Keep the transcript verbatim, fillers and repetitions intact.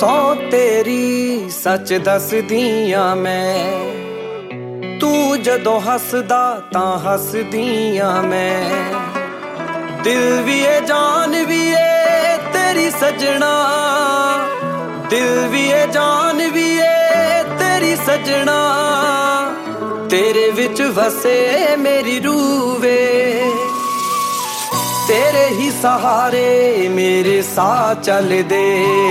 सौ तेरी सच दसदियां मैं, तू जदों हसदा तां हसदियां मैं। दिल भी है जान भी है तेरी सजना, दिल भी है जान भी है तेरी सजना। तेरे विच वसे मेरी रूह वे, तेरे ही सहारे मेरे साथ चल दे।